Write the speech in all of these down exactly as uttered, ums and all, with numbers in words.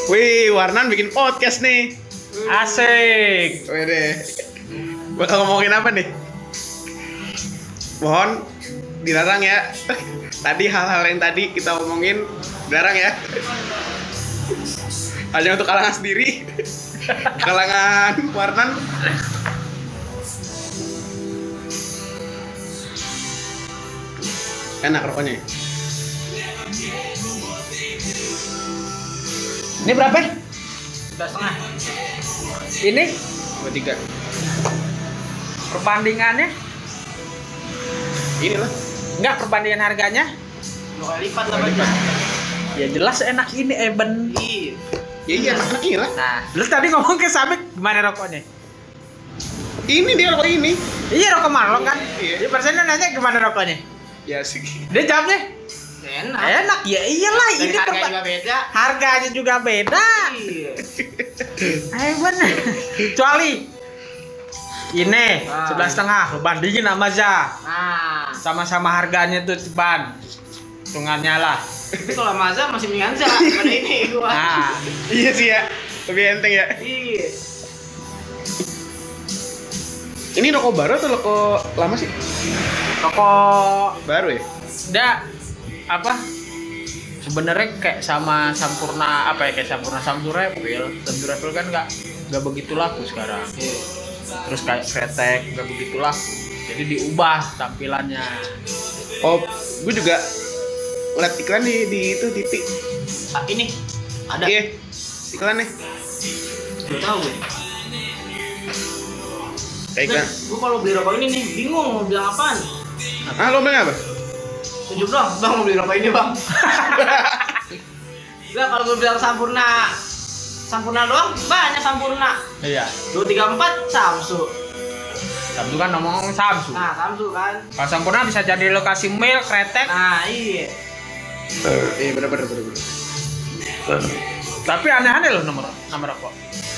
Wih, Warnan bikin podcast nih. Asik. Wede. Bakal ngomongin apa nih? Mohon dilarang ya. Tadi hal-hal yang tadi kita omongin dilarang ya. Hanya untuk kalangan sendiri. Kalangan Warnan. Enak rokoknya. Ini berapa? Tiga setengah. Ini Dua tiga. perbandingannya? Inilah. Enggak, perbandingan harganya? Dua kali lipat lah Dua lipat. Ya jelas enak ini Eben. Iya. Ya iya, enak ini lah. Nah, lu tadi ngomong ke Sabik gimana rokoknya? Ini dia rokok ini. Iya rokok Marlon kan? Iya. Dia persennya nanya gimana rokoknya? Ya sih. Dia jawabnya Enak. enak. Ya iyalah Dan ini harganya perba- juga beda. harganya juga beda. Iya. Eh bener. Kecuali ini Ah. sebelas setengah, lu bandingin sama Za. Nah, Sama-sama harganya tuh ban. Hitungannya lah. tapi kalau Mazda masih mendingan Za daripada ini gua. Nah, Iya sih ya. Lebih enteng ya. Iya. Ini rokok baru atau rokok lama sih? rokok Baru ya? dia apa? Sebenarnya kayak sama Sampurna apa ya kayak Sampurna Samsung Refill. Samsung Refill kan nggak nggak begitu laku sekarang. Iya. Terus kayak Kretek nggak begitu laku. Jadi diubah tampilannya. Oh, gue juga ngeliat iklan di, di itu T V. Ah, ini ada. Iya, iklan nih. Belum tahu gue. Kayak iklan. Gue kalau beli rokok ini nih bingung mau bilang apaan. Ah, lo bilang apa? Tunjuk dong, bang mau beli rokok ini bang. Enggak, kalau gue bilang Sampurna, Sampurna doang banyak Sampurna. Iya. Dua tiga empat Samsu. Samsung kan ngomong Samsung. Nah Samsu kan. Kalau Sampurna bisa jadi lokasi mil, Kretek. Nah iya. Iya, bener bener bener. bener. Tapi aneh-aneh loh nomor nomor rokok.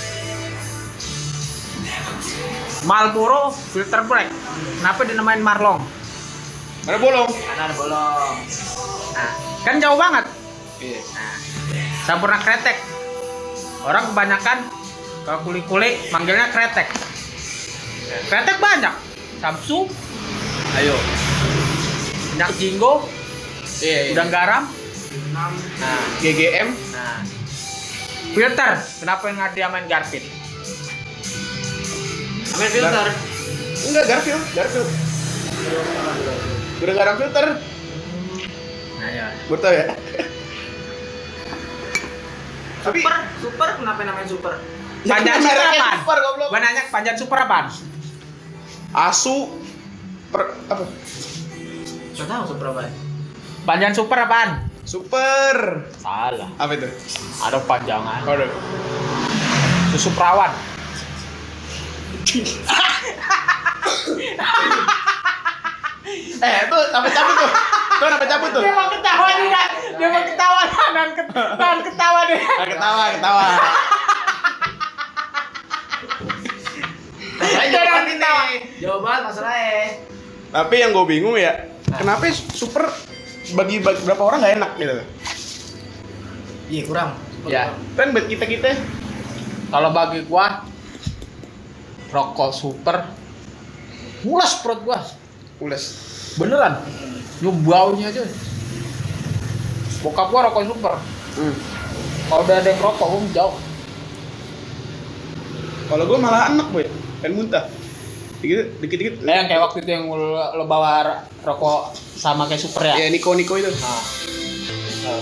Marlboro filter black. Kenapa dinamain Marlong? Mana bolong? Karena ada bolong. Nah, kan jauh banget. Iya. Nah, Sampurna Kretek. Orang kebanyakan kalau kuli-kuli manggilnya Kretek. Kretek banyak. Samsung, ayo. Minyak Jinggo, Iya, iya. udang garam. enam. Nah, G G M. nah. Filter. Kenapa yang dia main Garpin? Ambil filter. Enggak, Garfield, Garfield. Udah garam filter. Nah, ya. Baru tau ya. Tapi Super, super kenapa namanya super? Panjang Ya, super mereknya apaan? super, goblok. Gua nanya panjang super apaan? Asu per apa? Enggak tahu super apa. Panjang super apaan? Super. Salah. Apa itu? Ada panjangan. Waduh. Susu perawan. Eh, itu sampai cabut tuh. Tuh sampai cabut tuh. Dia mau ketawa juga. Dia mau ketawa. Tahan ket- tahan ketawa deh. Ah, ketawa, ketawa. Saya Jangan jawaban ketawa. ini. Jawaban masalahnya. Tapi yang gue bingung ya, kenapa super bagi, bagi berapa orang nggak enak gitu? Iya kurang. Ya. Kan buat kita kita Kalau bagi gua rokok super mulas perut gua. ules. Beneran. Nyium baunya aja. Bokap gua rokok super. Hmm. Kalau udah ada yang rokok gua jauh. Kalau gue malah enak boy, pengen muntah. Dikit, dikit, dikit. Nah, yang kayak waktu itu yang lo, lo bawa r- rokok sama kayak super ya. Ya Niko Niko itu. Nah. Nah.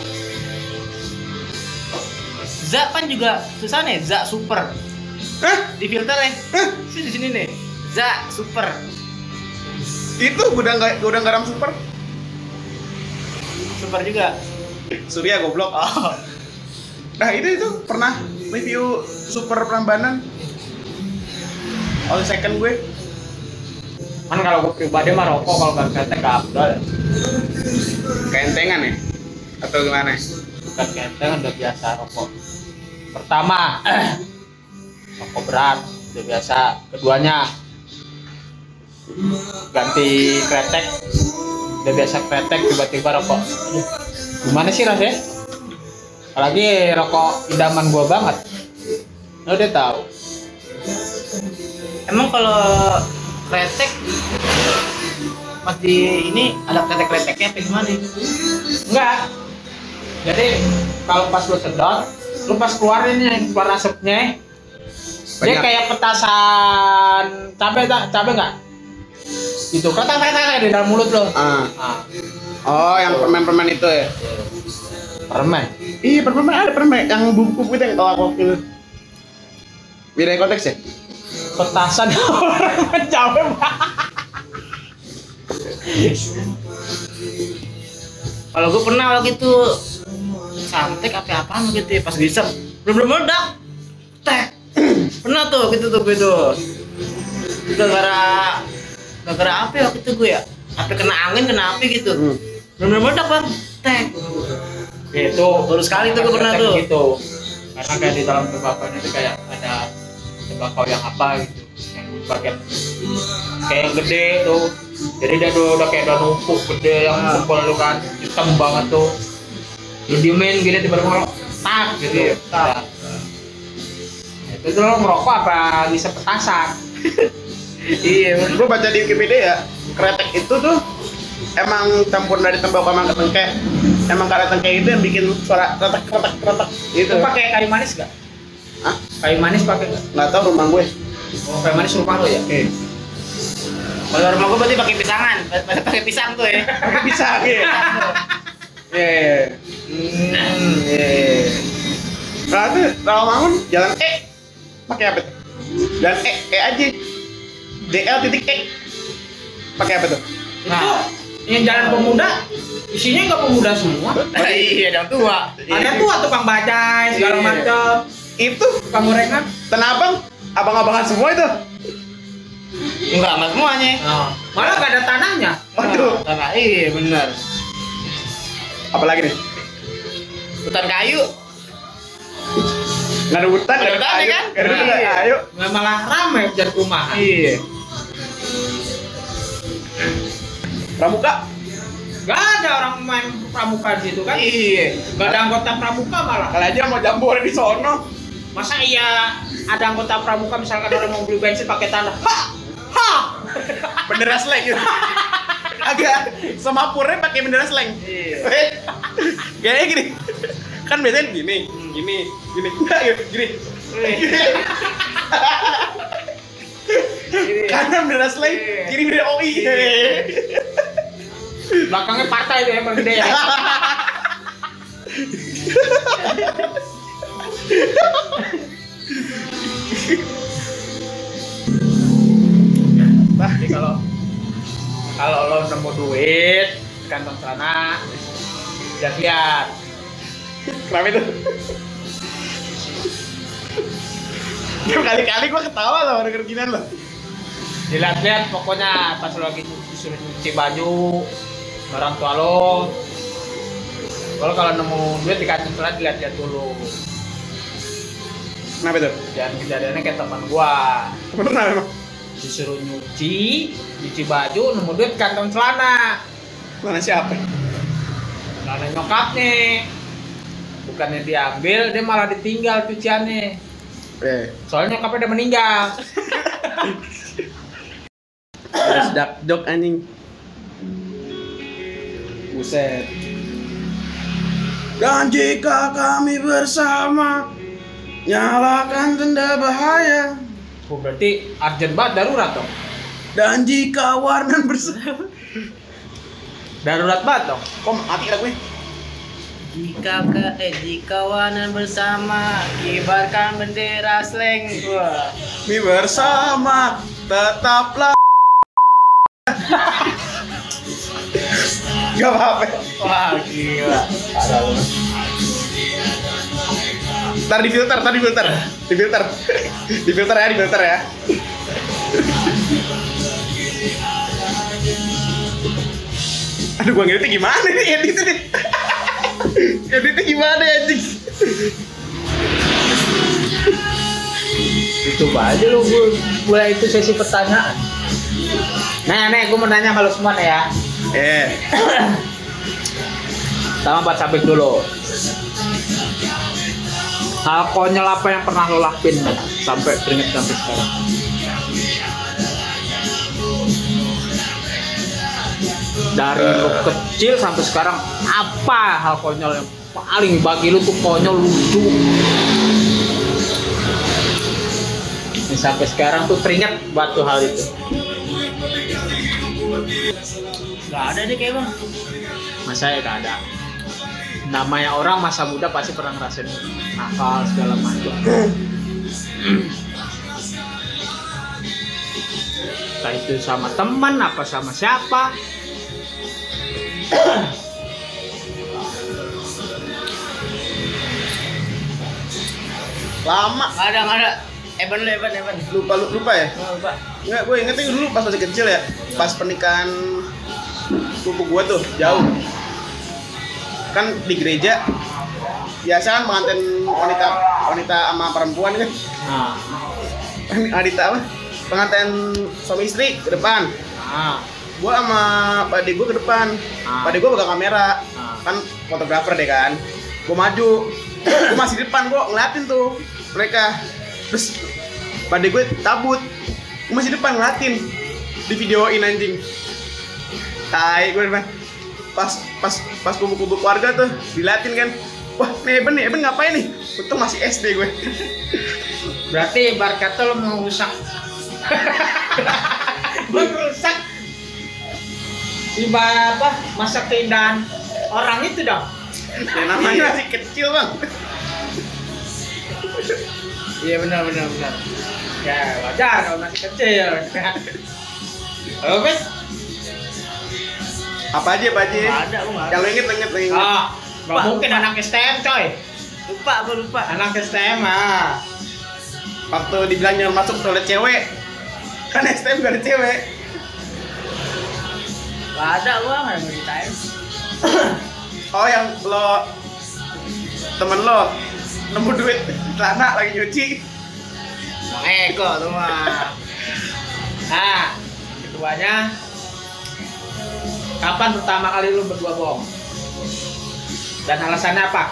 Za kan juga susah nih, Za super. Hah? Di filter ya. Hah? Sini di sini nih. Za super. Itu gudang ga- gudang garam super. Super juga. Surya goblok. Oh. Nah itu itu pernah review super Prambanan. All second gue. Kan kalau gua pribadi mah rokok kalau gak ketek gak abdal. Kentengan ya? Atau gimana? Bukan ketek udah biasa rokok. Pertama, rokok berat udah biasa. Keduanya ganti kretek udah biasa kretek tiba-tiba rokok. Aduh, gimana sih rasanya? Apalagi rokok idaman gua banget. Lo udah tahu. Emang kalau kretek pas di ini ada kretek-kreteknya apa gimana? Enggak. Jadi kalau pas lu sedot, lu pas keluarin nih, keluar asapnya, dia Banyak. kayak petasan cabai tak cabai nggak? Itu kata-kata di dalam mulut lo. Ah. Ah, Oh, yang permen-permen itu ya? permen. Iya, permen ada permen yang bubuk-bubuk itu yang kalau aku itu. Beda konteks ya? Petasan orang cabai. Kalau gue pernah waktu itu santek apa apaan gitu ya, pas gisep belum belum meledak, tek. Pernah tuh gitu tuh gitu. Gara-gara gara-gara apa ya waktu itu gue ya? Apa kena angin kena api gitu? Hmm. Belum belum meledak bang, tek. Itu Baru sekali tuh gue pernah tuh. Gitu. Karena kayak di dalam tembakau itu kayak ada tembakau yang apa gitu, yang bagian kayak yang gede tuh. Jadi dia udah, udah kayak udah numpuk gede yang kumpul lu kan, hitam banget tuh. Lu diemin gini tiba-tiba ngerok, tak gitu. Tak. Itu tuh lo ngerokok apa bisa petasan? Iya, gue baca di Wikipedia ya, kretek itu tuh emang campur dari tembakau sama ketengkeh. Emang karena tengkeh itu yang bikin suara kretek kretek kretek gitu. Itu pakai kayu manis gak? Hah? Kayu manis pakai nggak? Nggak tahu rumah gue. Oh, kayu manis rumah lo ya? Oke. Kalau rumah gue berarti pakai pisangan, pakai pisang tuh ya. Pakai pisang ya. Iya. Hmm, iya. Nah, itu Rawamangun jalan E. Pakai apa tuh? Jalan E, E aja. D L titik E. Pakai apa tuh? Nah, yang jalan pemuda isinya nggak pemuda semua. Oh, iya, yang tua. Ada tua tukang bajai segala Iya. macam, Itu tukang gorengan. Tanah Abang, abang-abangan semua itu. Enggak, enggak semuanya. Nah, malah nggak ada tanahnya. Waduh. Tanah, iya bener. Apalagi nih? Hutan kayu. Nggak ada hutan, Nggak ada nggak ada hutan, ayo. kan? Nggak ada hutan, Iya. nggak ada ayo. Nggak malah ramai jadi rumahan. Iya. Pramuka? Nggak ada orang main pramuka di situ kan? Iya. Nggak ada anggota pramuka malah. Kali aja mau jambore di sono. Masa iya ada anggota pramuka misalkan orang mau beli bensin pakai tanah? Ha! Ha! Bendera slang gitu. Agak semapurnya pakai bendera slang. Iya. Kayaknya gini. Kan biasanya gini, gini, gini. Enggak, yuk, gini. Kanan bendera slang, Iya. kiri bendera O I. Belakangnya partai itu emang gede ya. Nah, jadi kalau kalau lo nemu duit di kantong celana, lihat-lihat. Kenapa itu? Ya kali-kali gua ketawa sama denger ginian lo. Dilihat-lihat pokoknya pas lo lagi disuruh nyuci baju orang tua lo. Kalau kalau nemu duit di kantong celana dilihat-lihat dulu. Kenapa itu? Jangan kejadiannya kayak teman gua. Pernah memang. Disuruh nyuci, nyuci baju, nemu duit di kantong celana. Mana siapa? Celana nyokapnya. Bukannya diambil, dia malah ditinggal cuciannya. Eh, Soalnya nyokapnya udah meninggal. harus dark joke anjing. Buset. Dan jika kami bersama, nyalakan tanda bahaya. Oh, berarti urgent banget, darurat dong. Dan jika warna bersama. Darurat banget dong. Kok mati lagu gue? Jika ke eh jika wanan bersama kibarkan bendera slang. Wah. Kami bersama, tetaplah. Gak apa-apa. Wah, gila. Ntar di filter, ntar di filter, di filter, di filter ya, di filter ya. Aduh, gua ngeditnya gimana nih editnya nih? Editnya gimana ya, anjing? Coba aja lu mulai itu sesi pertanyaan. Nah, nih gue mau nanya kalau semua nih ya. Eh, Sama buat sabik dulu. Hal konyol apa yang pernah lo lakuin sampai teringat sampai sekarang? Dari lo kecil sampai sekarang, apa hal konyol yang paling bagi lo tuh konyol, lucu? Ini sampai sekarang tuh teringat batu hal itu. Gak ada deh kayak bang. Masa ya gak ada. Namanya orang masa muda pasti pernah ngerasain nakal segala macam. Entah itu sama teman apa sama siapa. Lama. Gak ada, gak ada. Evan lu, Evan, Evan. Lupa lu- lupa ya? Oh, lupa. Enggak, gue ingetnya dulu pas masih kecil ya. Pas pernikahan sepupu gue tuh jauh. Kan di gereja biasa kan pengantin wanita wanita sama perempuan kan. Nah, Wanita apa? Pengantin suami istri ke depan. nah, Gua sama pak gue ke depan. Ah. Pak gue pegang kamera. Ah. Kan fotografer deh kan. Gue maju. Gue masih di depan, gue ngeliatin tuh mereka. Terus pak gue tabut. Gue masih di depan ngeliatin. Di videoin anjing. Tai gue depan. Pas pas pas kumpul-kumpul keluarga tuh diliatin kan. Wah, nih Eben nih, Eben ngapain nih? Untung masih S D gue. Berarti ibarat kata lo mau rusak. Merusak ibarat apa? Masa keindahan orang itu dong. Ya namanya masih kecil bang. Iya benar benar benar. Ya wajar kalau masih kecil. Halo Bet? Apa aja, apa aja? Nggak ada, lu nggak ada. Yang lo inget, inget, lo inget. Ah, nggak Lupa, mungkin lupa. anak S T M coy. Lupa, gue lupa. Anak S T M ah. Waktu dibilang jangan masuk toilet cewek. Kan S T M gak ada cewek. Gak ada gua nggak mau ceritain. Oh yang lo temen lo nemu duit celana lagi nyuci. Bang Eko tuh mah. Nah, keduanya kapan pertama kali lu berdua bohong? Dan alasannya apa?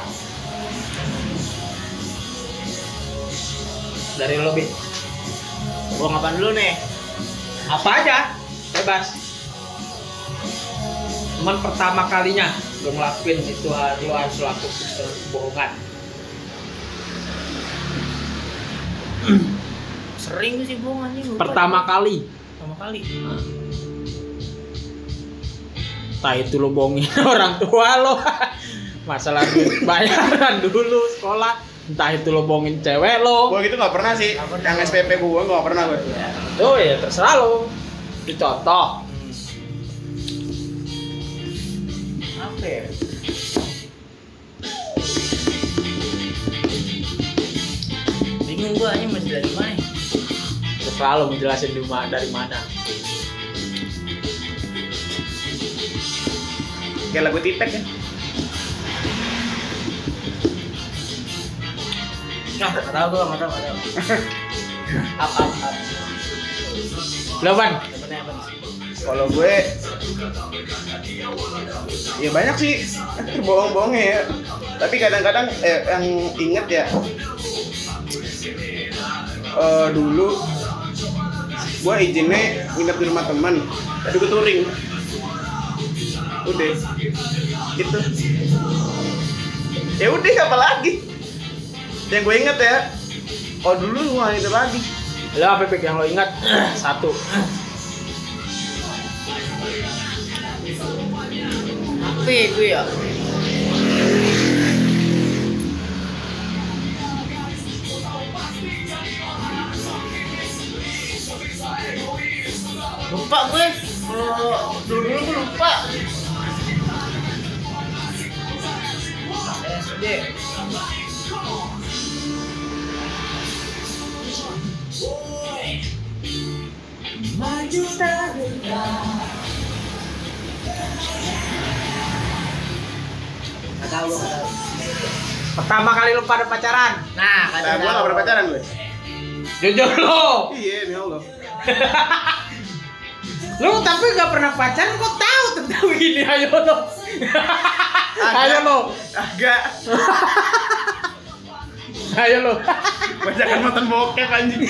Dari lo, Bi. Bohong apaan dulu nih? Apa aja? Bebas. Cuman pertama kalinya lo ngelakuin itu harus lo harus lakukan kebohongan. Sering sih bohong anjing. lupa. pertama kali. Pertama kali. Entah itu lo bohongin orang tua lo. Masalah duit bayaran dulu sekolah. Entah itu lo bohongin cewek lo. Gua gitu nggak pernah sih. Yang S P P gua nggak pernah gue. Tuh ya terserah lo. Itu contoh. Apa ya? Bingung gua anjing masih dari mana? Terserah lo menjelasin di ma- dari mana. Kayak lagu Tipek ya. Nah, nggak tahu gua, nggak tahu, nggak tahu. Up, up, up. Lo Ban, Temennya apa nih? Kalau gue ya banyak sih bohong-bohongnya ya. Tapi kadang-kadang eh, yang inget ya eh, dulu gue izinnya nginep di rumah teman, tadi gue touring. Udah gitu. Ya udah apa lagi? Yang gue inget ya. Oh dulu gue itu lagi. lo apa Pik, yang lo ingat? Satu. Apa ya gue ya? Lupa gue. Kalau dulu dulu gue lupa. S D. Nggak tahu, gue nggak tahu. Pertama kali lo pada pacaran. Nah, Nah, kata gue gak pernah pacaran gue. Jujur lo. Iya, ini Allah. Lo tapi gak pernah pacaran kok tahu tentang gini, ayo lo. Ayo lo. Agak. Ayo lo. Bajakan nonton bokep anjing.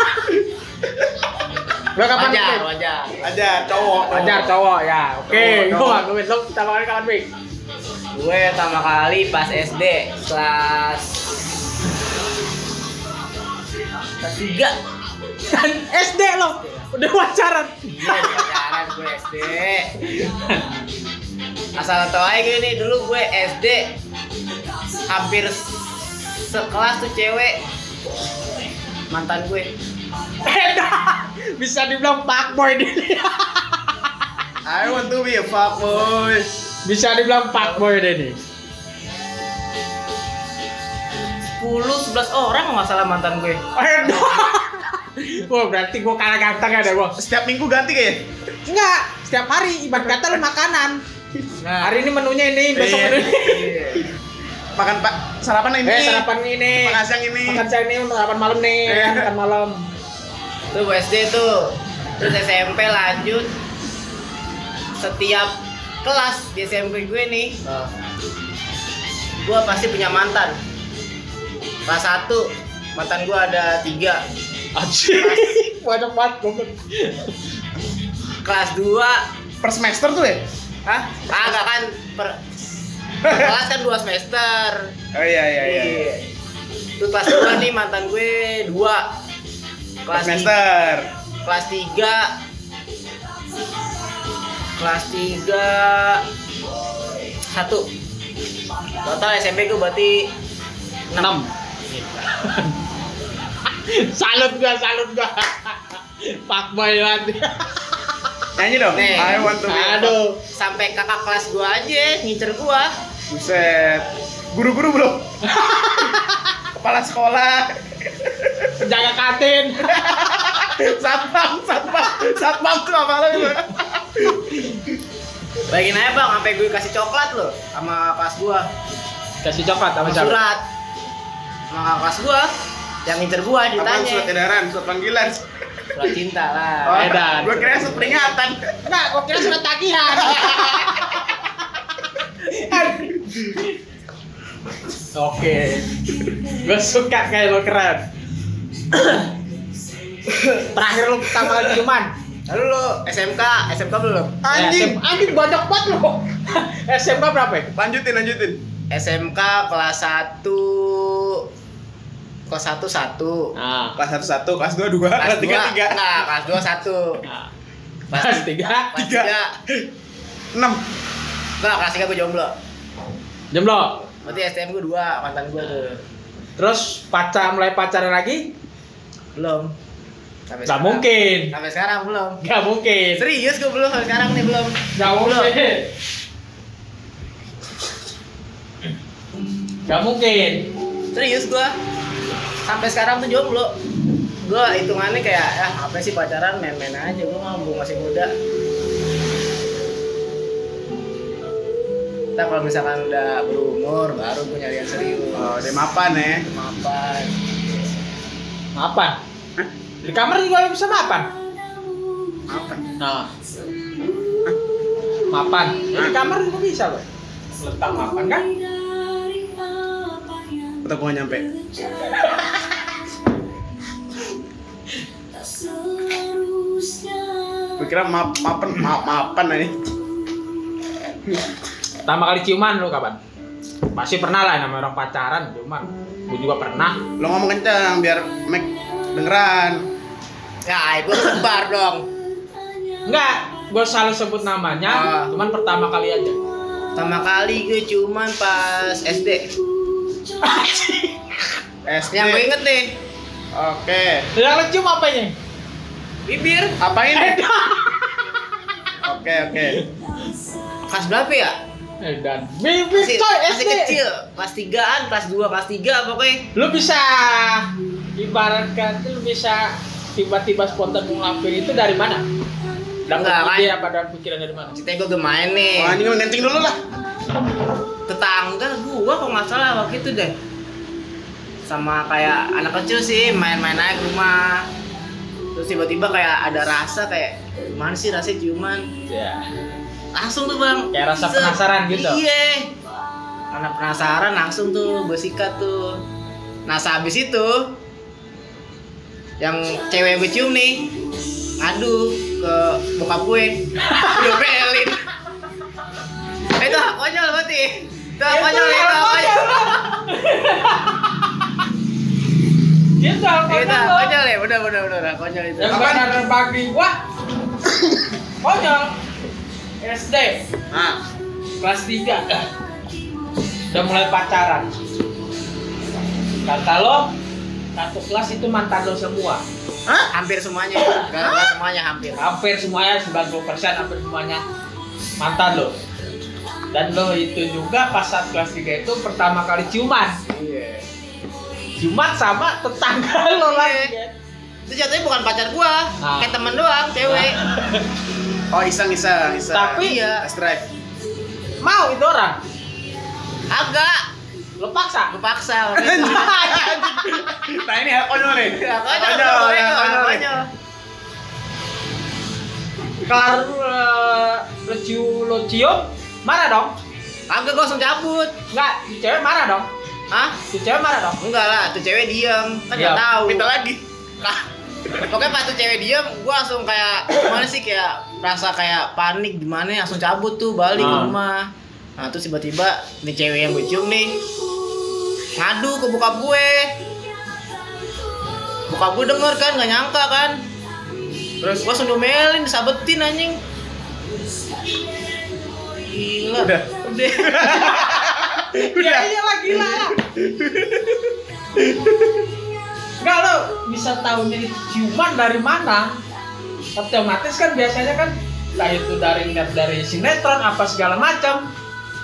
Lo kapan? Wajar, Pik? wajar. Aja cowok. Wajar cowok ya. Oke, Cowok, gua cowok. gue lo pertama kali kapan, Pik? Gue pertama kali pas S D kelas kelas tiga. S D lo. Udah pacaran. Iya, pacaran gue S D. Asal tau aja gue nih, dulu gue S D hampir sekelas tuh cewek mantan gue. Bisa dibilang fuckboy dia. I want to be a fuckboy. Bisa dibilang fuckboy deh nih. sepuluh sebelas orang kalau nggak salah mantan gue. Wah, berarti gua kalah ganteng ya deh gua. Setiap minggu ganti kayaknya. Enggak, setiap hari ibarat kata lu makanan. Nah, Hari ini menunya ini, besok Iya. menunya. Makan pak sarapan ini. Eh, sarapan ini. Makan siang ini. Makan siang ini, sarapan malam nih, Iya. makan malam. tuh gue S D tuh. Terus S M P lanjut. Setiap kelas di S M P gue nih, gue pasti punya mantan. Kelas satu mantan gue ada tiga. Anjir. Banyak banget gua. Kelas dua, Per semester tuh ya? hah? Agak kan per per kelas kan dua semester. Oh iya iya iya. Tuh kelas dua nih mantan gue dua. Per Kelas tiga, semester. kelas tiga, kelas tiga, satu. Total S M P gue berarti enam. Salut gua, salut gua. Fuckboy banget. Nyanyi dong. Nih. I want to be. a Aduh. Sampai kakak kelas gua aja ngincer gua. Buset. Guru-guru belum. Kepala sekolah. Jaga kantin. Satpam, satpam, satpam tuh apa lagi? Bayangin aja bang, sampai gue kasih coklat loh sama kelas gua. Kasih coklat sama Sama siapa? surat. Sama kakak kelas gua yang ngincer gua Apaan ditanya. surat edaran, surat panggilan. Surat cinta lah. Oh, Edan. gua kira surat peringatan. Enggak, gua kira surat tagihan. Oke. Gua suka kayak lo keren. Terakhir lu pertama kali ciuman. Lalu lo S M K, S M K belum? Anjing. S M anjing banyak banget lo. S M K berapa ya? Lanjutin, lanjutin. S M K kelas satu kelas satu satu. Nah, Kelas satu satu, kelas dua dua, kelas tiga dua- tiga, Enggak, kelas dua satu. nah. Kelas tiga. Kelas Tiga. tiga. enam. Enggak, kelas tiga gue jomblo. Jomblo. Berarti S T M gue dua, mantan gue tuh. Terus pacar mulai pacaran lagi? Belum. Sampai Gak sekarang. mungkin. Sampai sekarang belum. Gak mungkin. Serius gue belum sampai sekarang nih belum. Gak mungkin. Gak mungkin. Serius gue. Sampai sekarang tuh jomblo. Gue hitungannya kayak ya apa sih pacaran main-main aja, gue mah gue masih muda. Kita kalau misalkan udah berumur baru gue nyari yang serius. Oh, dia mapan ya. Mapan. Mapan? Di kamar juga bisa mapan? Mapan. Nah. Mapan? Ya, di kamar juga bisa loh. Letak mapan kan? Atau gua nggak nyampe. Gua kira map, mapan, map, mapan aja. Pertama kali ciuman lu kapan? Pasti pernah lah namanya orang pacaran ciuman. Gue juga pernah. Lo ngomong kencang biar Mac dengeran. Ya, itu sebar dong. Enggak, gue selalu sebut namanya, Ah. cuman pertama kali aja. Pertama kali gue cuman pas S D. S D. Yang gue inget nih, Oke. Yang lu cium apanya? bibir. Apain? Oke, oke. Kelas berapa ya? Eh dan bibir Masih, coy masih S D. kecil. Kelas tigaan, kelas dua, kelas tiga pokoknya. Lu bisa ibaratkan lu bisa tiba-tiba spontan ngelakuin itu dari mana? Dapat Enggak, kan? ide apa dan pikiran dari mana? Ceritanya gue main nih. Oh, anjing lu ngencing dulu lah. Tetangga gua kok nggak salah waktu itu deh. Sama kayak anak kecil sih, main-main aja ke rumah. Terus tiba-tiba kayak ada rasa kayak gimana sih rasanya ciuman. Ya. Langsung tuh bang. Kayak rasa Set. penasaran gitu? Iya. Karena penasaran langsung tuh gue sikat tuh. Nah sehabis itu yang cewek yang gue cium nih ngadu ke bokap gue, diomelin. Eh, itu hak konyol berarti. Itu hak konyol, itu hak konyol. Itu hak Itu hak konyol. konyol ya, bener bener bener hak konyol itu. Yang benar bagi gua konyol. S D Nah, kelas tiga udah mulai pacaran. Kata lo satu kelas itu mantan lo semua. hah? Hampir semuanya, enggak enggak semuanya hampir. Hampir semuanya, sembilan puluh persen hampir semuanya mantan lo. Dan lo itu juga pas saat kelas tiga itu pertama kali ciuman. Iya. Ciuman sama tetangga lo lagi. Itu jatuhnya bukan pacar gua, Nah. kayak temen doang, cewek. Oh, iseng-iseng, iseng. Tapi- Iya. Test drive. Mau itu orang. Agak, Lo paksa. gua paksa. waktu itu. Nah, ini hak konyol nih. Hak konyol, Hak itu, konyol, itu, hak hak konyol nih. konyol. Kalau uh, lo cium, lo cium, marah dong? Kagak, gua langsung cabut. Enggak, si cewek marah dong? Hah? Si cewek marah dong? Enggak lah, tuh cewek diem, kan Diam. nggak tahu. Minta lagi. Nah, pokoknya pas tuh cewek diem, gua langsung kayak gimana sih, kayak rasa kayak panik gimana, langsung cabut tuh balik ke Ah. rumah. Nah terus tiba-tiba nih cewek yang gue cium nih ngadu ke bokap gue. Bokap gue denger kan, nggak nyangka kan. Terus gua langsung domelin, disabetin anjing. Gila. Udah. Udah. Ya iyalah gila lah. Enggak lo bisa tahu jadi ciuman dari mana? Otomatis kan biasanya kan lah itu dari lihat dari sinetron apa segala macam.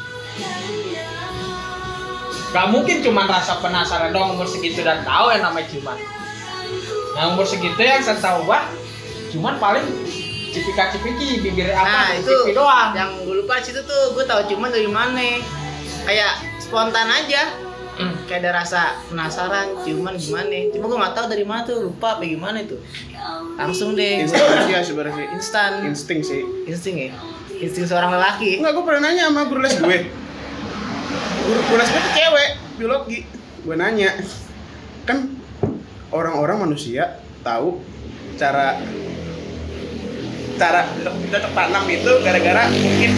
Gak mungkin cuma rasa penasaran doang umur segitu dan tahu yang namanya ciuman. Nah umur segitu yang saya tahu wah cuman paling cipika-cipiki bibir Nah apa itu pipi doang. yang gue lupa di situ tuh, gue tahu cuman dari mana. Kayak spontan aja. Hmm. Kayak ada rasa penasaran, ciuman gimana. Cuma gue nggak tahu dari mana tuh, lupa apa gimana itu. Langsung deh, Insting sih ya sebenarnya. instan, Insting sih. insting ya, insting seorang lelaki. Enggak, gue pernah nanya sama guru les gue. Guru, guru les gue tuh cewek, biologi. Gue nanya, kan orang-orang manusia tahu cara cara cocok tanam itu gara-gara mungkin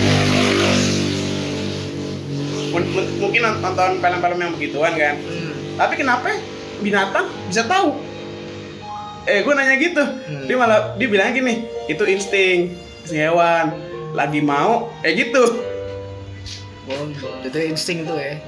mun- mun- mungkin nonton film-film yang begituan kan. Hmm. Tapi kenapa binatang bisa tahu? Eh, gue nanya gitu. Hmm. Dia malah dia bilang gini, itu insting, insting hewan. Lagi mau kayak gitu. Oh, itu insting tuh ya.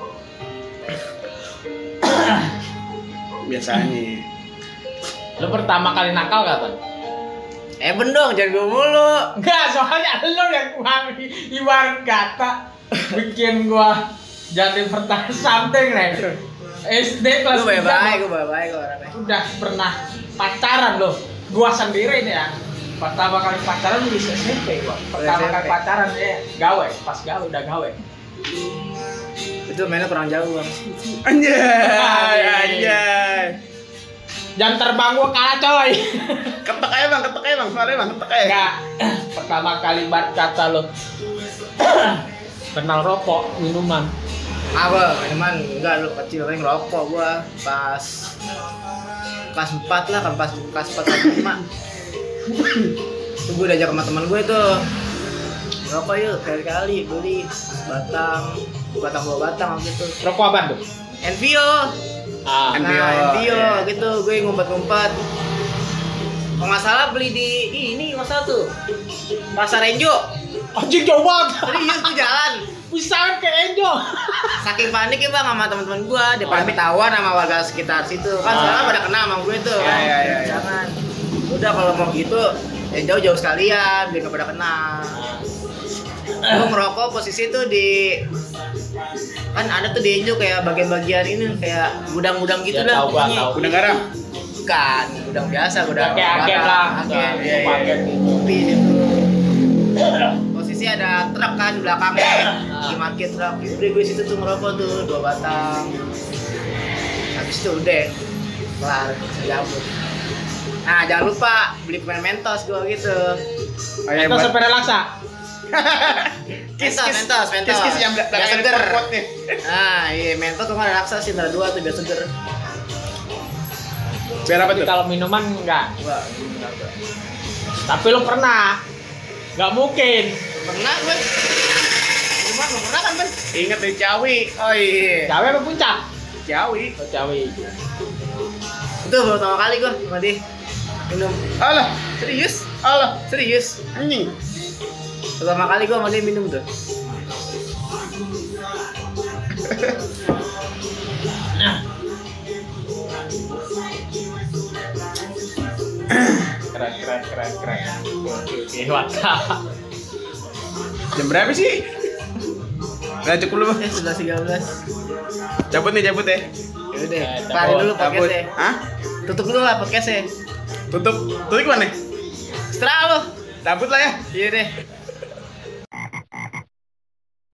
Biasanya. Lo pertama kali nakal gak Tan? Eh bendong, jangan gue mulu. Enggak, soalnya lo yang gua ibarat kata bikin gua jadi pertanyaan something nih. S D kelas Gue tiga baik-baik, gue baik-baik gue orangnya. udah pernah pacaran lo. Gua sendiri nih ya. Pertama kali pacaran di S M P gua. Pertama S M P. kali pacaran ya gawe, pas gawe udah gawe. Itu mainnya kurang jauh bang. Anjay, anjay. Jam terbang gua kalah coy. Ketek aja bang, ketek aja bang, soalnya bang, ketek aja. Enggak. Pertama kali bar kata lo kenal rokok, minuman. Apa? Minuman enggak, lu kecil kan ngerokok gua pas kelas empat lah, kan pas kelas empat kelas lima. Tuh gue diajak sama teman gue tuh. Ngerokok yuk, kali-kali beli batang, batang dua batang waktu itu. Rokok apa tuh? Envio. Ah, Envio, Nah, Envio iya. gitu, gue ngumpet-ngumpet. Kalau nggak salah beli di ini, nggak salah tuh Pasar Enjo. anjing jauh banget. Serius tuh jalan. Bisa ke Enjo. Saking panik ya bang sama teman-teman gue, dia pada Oh. ketahuan sama warga sekitar situ. Kan Ah. sekarang pada kenal sama gue tuh. Iya, kan. iya, iya, iya. Jangan. Udah kalau mau gitu, ya jauh-jauh sekalian, biar nggak pada kenal. Gue ngerokok posisi tuh di kan ada tuh di Enjo kayak bagian-bagian ini kayak gudang-gudang gitu Ya, dah tahu gua, pokoknya. tahu. Gudang garam. Bukan, gudang biasa, gudang Kayak agen barang. lah. Agen, Iya, iya, iya. agen gitu. Kopi gitu. Posisi ada truk kan di belakangnya, di market truk. Udah gue situ tuh ngerokok tuh dua batang. Habis itu udah kelar, cabut. Nah jangan lupa beli permen Mentos gue gitu. Oh, iya, Itu buat, sepeda laksa. Kis, Mentos, kis. mentos, mentos. Kis, kis yang Biar belakangnya seger. pot nih. Nah, iya mentos tuh kan ada raksa sih, dua tuh biar seger. Biar apa Tapi tuh? kalau minuman enggak. Gua enggak gua. Tapi lo pernah? Enggak mungkin. Pernah gue. Cuma belum pernah kan, Ben? Ingat dari Ciawi. Oh iya. Cawe apa puncak? Ciawi. Oh, cawe. Itu baru pertama kali gua sama dia minum. Alah, Serius? alah, Serius? anjing. Pertama kali gua sama dia minum tuh. Keren, keren, keren, keren. Oke, WhatsApp. Jam berapa sih? Udah cukup lu. Eh, sebelas tiga belas. Cabut nih, cabut ya. Ya udah, Eh, kelarin cabut, dulu Cabut. podcastnya. Hah? Tutup dulu lah podcastnya. Tutup. Tutup mana? Setelah lo. Cabut lah ya. Iya deh.